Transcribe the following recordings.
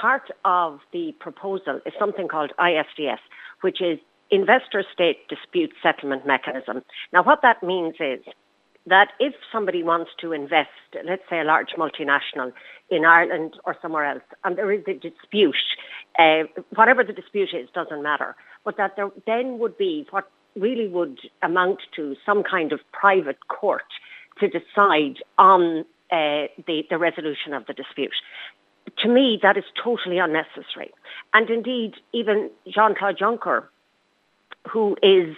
part of the proposal is something called ISDS, which is Investor-State Dispute Settlement Mechanism. Now, what that means is that if somebody wants to invest, let's say a large multinational in Ireland or somewhere else, and there is a dispute, whatever the dispute is, doesn't matter, but that there then would be what really would amount to some kind of private court to decide on the resolution of the dispute. To me, that is totally unnecessary. And indeed, even Jean-Claude Juncker, who is,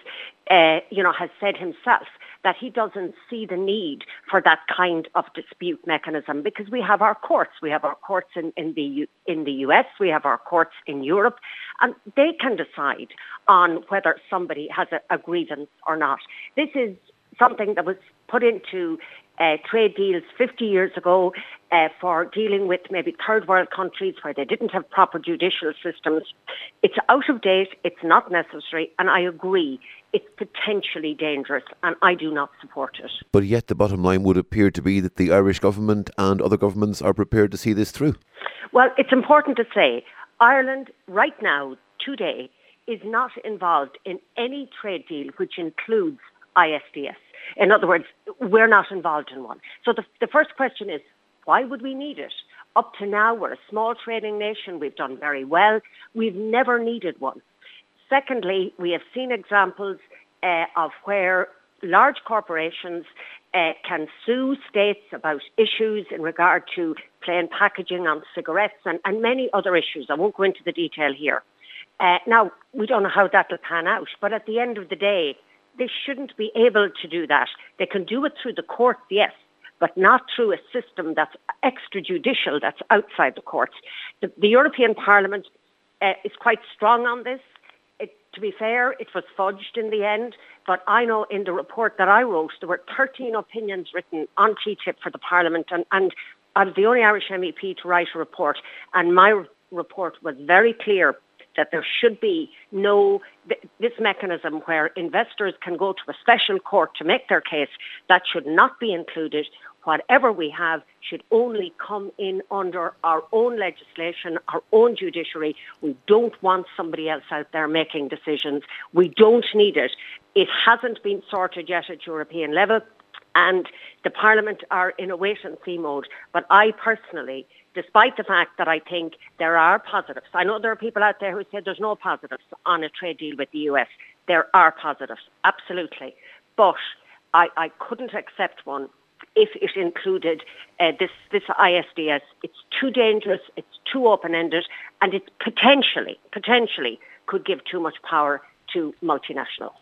has said himself that he doesn't see the need for that kind of dispute mechanism because we have our courts. We have our courts in the US, we have our courts in Europe, and they can decide on whether somebody has a grievance or not. This is something that was put into trade deals 50 years ago for dealing with maybe third world countries where they didn't have proper judicial systems. It's out of date, it's not necessary, and I agree, it's potentially dangerous, and I do not support it. But yet the bottom line would appear to be that the Irish government and other governments are prepared to see this through. Well, it's important to say, Ireland right now, today, is not involved in any trade deal which includes ISDS. In other words, we're not involved in one. So the first question is, why would we need it? Up to now, we're a small trading nation. We've done very well. We've never needed one. Secondly, we have seen examples of where large corporations can sue states about issues in regard to plain packaging on cigarettes and many other issues. I won't go into the detail here. Now, we don't know how that will pan out, but at the end of the day, they shouldn't be able to do that. They can do it through the courts, yes, but not through a system that's extrajudicial, that's outside the courts. The European Parliament is quite strong on this. To be fair, it was fudged in the end, but I know in the report that I wrote, there were 13 opinions written on TTIP for the Parliament, and I was the only Irish MEP to write a report, and my report was very clear that there should be this mechanism where investors can go to a special court to make their case. That should not be included. Whatever we have should only come in under our own legislation, our own judiciary. We don't want somebody else out there making decisions. We don't need it. It hasn't been sorted yet at European level, and the Parliament are in a wait-and-see mode. But I personally, despite the fact that I think there are positives, I know there are people out there who say there's no positives on a trade deal with the US. There are positives, absolutely. But I couldn't accept one if it included this ISDS. It's too dangerous, it's too open-ended, and it potentially could give too much power to multinationals.